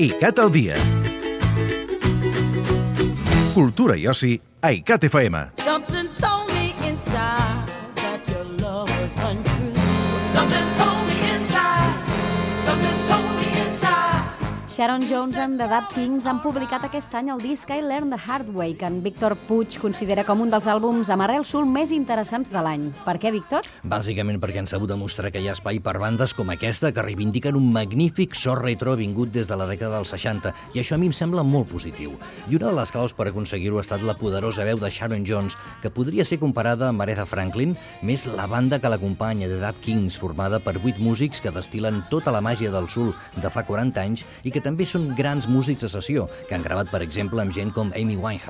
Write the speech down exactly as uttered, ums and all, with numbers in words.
ICAT al dia. Cultura i oci a ICAT F M. Something told me inside that your love was untrue. Something told me inside. Something told me inside. Sharon Jones and the Dap Kings han publicat aquest any el disc I Learned the Hard Way, que en Víctor Puig considera com un dels àlbums amb arrel soul més interessants de l'any. Per què, Víctor? Bàsicament perquè han sabut demostrar que hi ha espai per bandes com aquesta que reivindiquen un magnífic so retro vingut des de la dècada dels seixanta, i això a mi em sembla molt positiu. I una de les claus per aconseguir-ho ha estat la poderosa veu de Sharon Jones, que podria ser comparada amb Aretha Franklin, més la banda que l'acompanya, The Dap Kings, formada per vuit músics que destil·len tota la màgia del soul de fa quaranta anys i que també són grans músics de sessió, que han gravat, per exemple, amb gent com Amy Winehouse.